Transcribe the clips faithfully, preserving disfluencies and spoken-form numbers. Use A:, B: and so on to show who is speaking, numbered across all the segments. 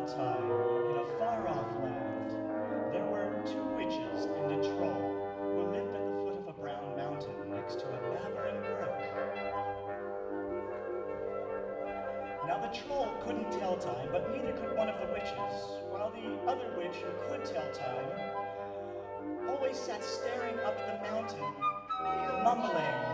A: time, in a far-off land, there were two witches and a troll who lived at the foot of a brown mountain next to a babbling brook. Now the troll couldn't tell time, but neither could one of the witches, while the other witch who could tell time always sat staring up at the mountain, mumbling.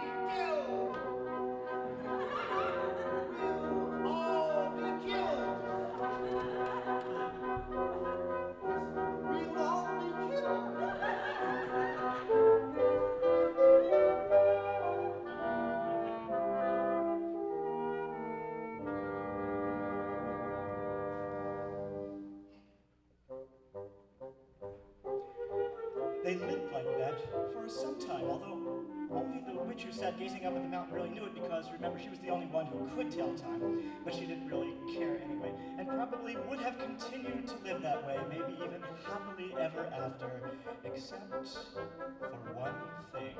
A: They lived like that for some time, although only the witch who sat gazing up at the mountain really knew it because, remember, she was the only one who could tell time, but she didn't really care anyway, and probably would have continued to live that way, maybe even happily ever after, except for one thing.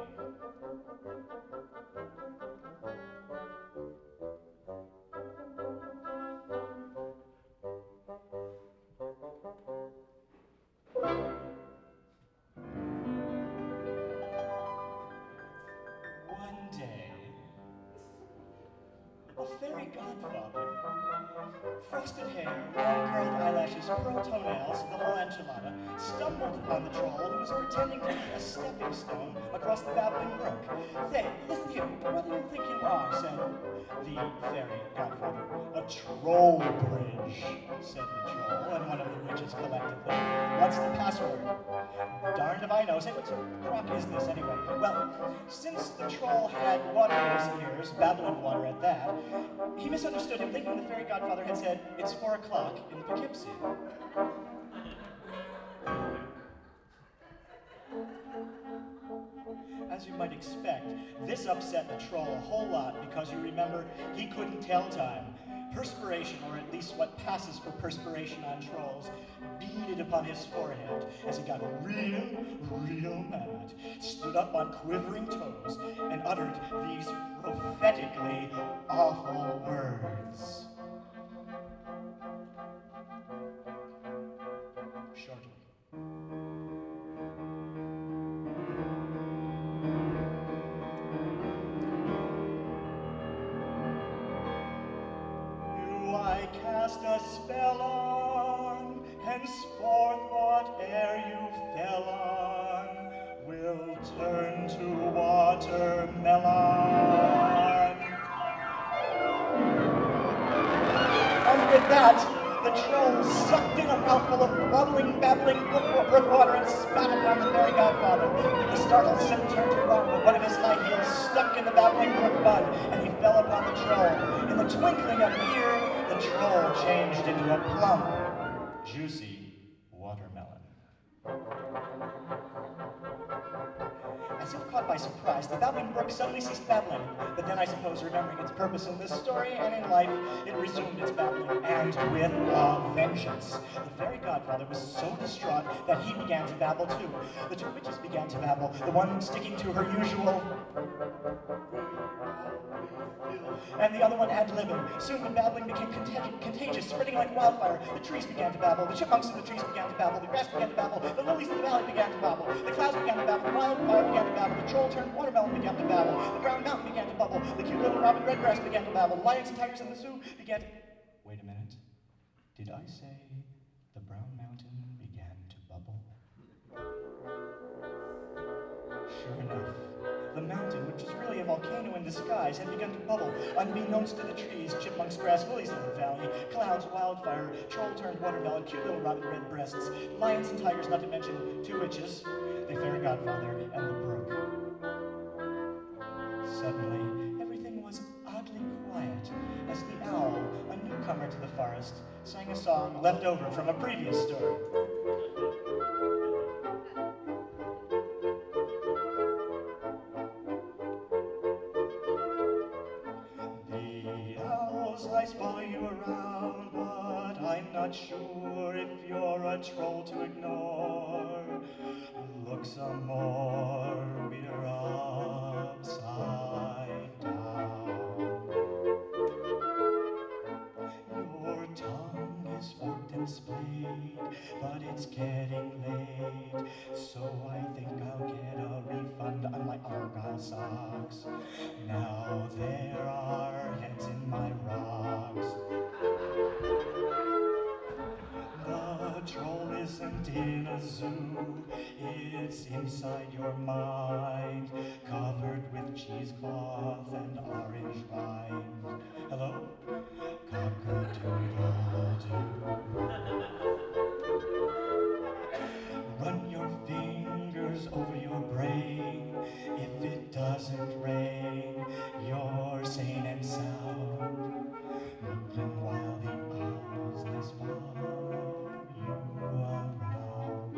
A: A fairy godfather, frosted hair, long curled eyelashes, pearl toenails, the whole enchilada, stumbled upon the troll who was pretending to be a stepping stone across the babbling brook. Say, listen here, what do you think you are, said the fairy godfather. A troll bridge, said the troll and one of the witches collectively. What's the password? Darned if I know. Say, what sort of crock is this anyway? Well, since the troll had water in his ears, babbling water at that, he misunderstood him, thinking the fairy godfather had said, it's four o'clock in Poughkeepsie. As you might expect, this upset the troll a whole lot because you remember he couldn't tell time. Perspiration, or at least what passes for perspiration on trolls, beaded upon his forehead as he got real, real mad, stood up on quivering toes, and uttered these prophetically awful words. Shortly. I cast a spell on, henceforth whate'er you fell on will turn to watermelon. And with that, the troll sucked in a mouthful of bubbling, babbling brook, brook water and spat upon the fairy godfather. The startled sim turned to run, but one of his high heels stuck in the babbling brook bud, and he fell upon the troll. In the twinkling of an ear, the troll changed into a plump, juicy watermelon. As if caught by surprise, the babbling brook suddenly ceased babbling, but then I suppose, remembering its purpose in this story and in life, it resumed its babbling, and with a vengeance. The fairy godfather was so distraught that he began to babble too. The two witches began to babble, the one sticking to her usual, and the other one ad-libbing. Soon the babbling became contag contagious, spreading like wildfire. The trees began to babble, the chipmunks in the trees began to babble, the grass began to babble, the lilies in the valley began to babble, the clouds began to babble, the wildfire began to babble, the troll turned watermelon began to babble, the brown mountain began to bubble, the cute little robin redgrass began to babble, the lions and tigers in the zoo began to... Wait a minute. Did I say the brown mountain began to bubble? Sure enough. The mountain, which is really a volcano in disguise, had begun to bubble, unbeknownst to the trees, chipmunks, grass, lilies in the valley, clouds, wildfire, troll turned watermelon, cute little robin red breasts, lions and tigers, not to mention two witches, the fairy godfather, and the brook. Suddenly, everything was oddly quiet as the owl, a newcomer to the forest, sang a song left over from a previous story. Eyes follow you around, but I'm not sure if you're a troll to ignore. Look some more, we're upside down. Your tongue is for but it's getting late, so I think I'll get a refund on my Argyle socks. Now there are heads in my rocks. The troll isn't in a zoo, it's inside your mind, covered with cheesecloth and orange rind. Hello? Cock-a-doodle-doo. Run your fingers over your brain. If it doesn't rain, you're sane and sound. Moving while the owls eyes follow you around.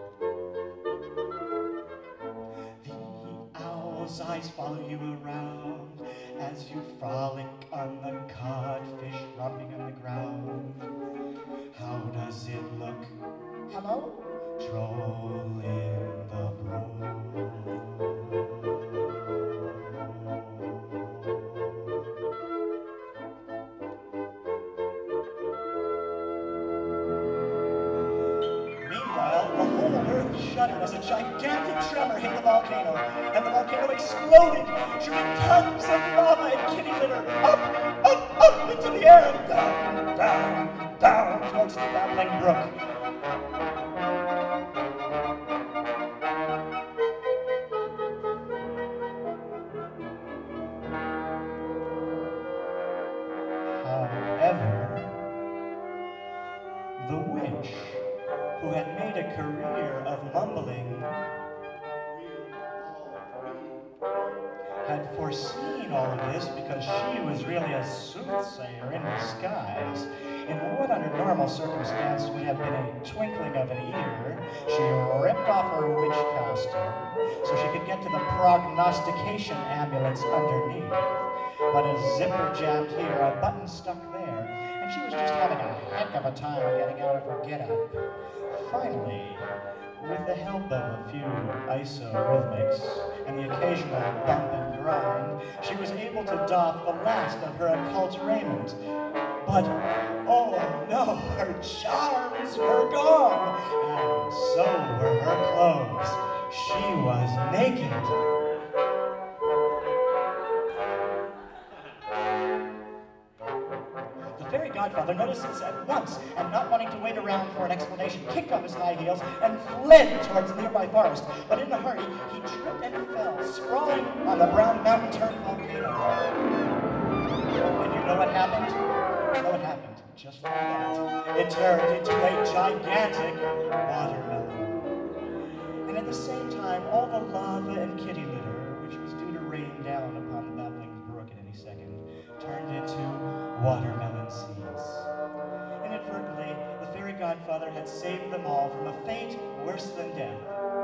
A: The owl's eyes follow you around as you frolic on the codfish romping on the ground. How does it look? Hello? Troll in the brook. Meanwhile, the whole earth shuddered as a gigantic tremor hit the volcano, and the volcano exploded, shooting tons of lava and kitty litter up, up, up into the air and down, down, down towards the babbling brook. However, the witch, who had made a career of mumbling, had foreseen all of this because she was really a soothsayer in disguise. In what under normal circumstance would have been a twinkling of an ear, she ripped off her witch costume so she could get to the prognostication ambulance underneath. But a zipper jammed here, a button stuck there, and she was just having a heck of a time getting out of her get-up. Finally, with the help of a few isorhythmics and the occasional bump and grind, she was able to doff the last of her occult raiment. But, oh no, her charms were gone, and so were her clothes. She was naked. The fairy godfather noticed this at once, and not wanting to wait around for an explanation, kicked off his high heels and fled towards the nearby forest. But in a hurry, he tripped and fell, sprawling on the brown mountain-turned volcano. And you know what happened? You know what happened? Just like that. It turned into a gigantic watermelon. And at the same time, all the lava and kitty litter, which was due to rain down upon the babbling brook at any second, turned into watermelon seeds. Inadvertently, the fairy godfather had saved them all from a fate worse than death.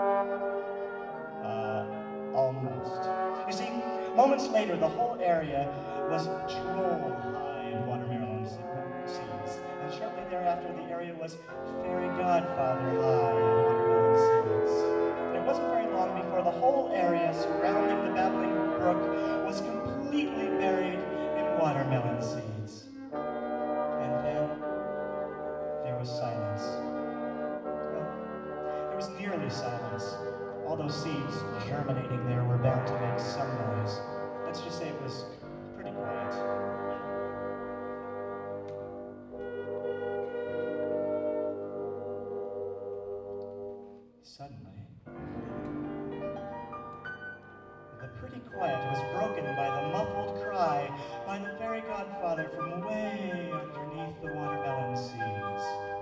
A: Uh, almost. You see, moments later, the whole area was troll-high in watermelon seeds, and shortly thereafter, the area was fairy godfather high in watermelon seeds. And it wasn't very long before the whole area surrounding the babbling brook was completely buried in watermelon seeds. And then there was silence. Well, there was nearly silence. All those seeds germinating there were bound to make some noise. Let's just say it was pretty quiet. Suddenly, the pretty quiet was broken by the muffled cry by the fairy godfather from way underneath the watermelon seeds.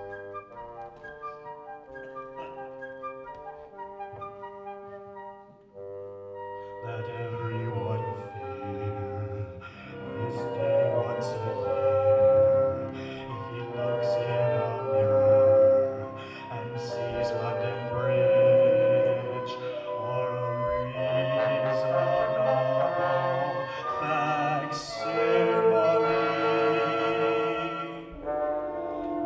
A: Let everyone fear this day once a year. If he looks in a mirror and sees London Bridge or a reasonable facsimile,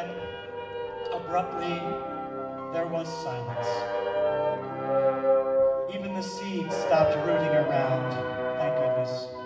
A: then, abruptly, there was silence. Even the seeds stopped rooting around, thank goodness.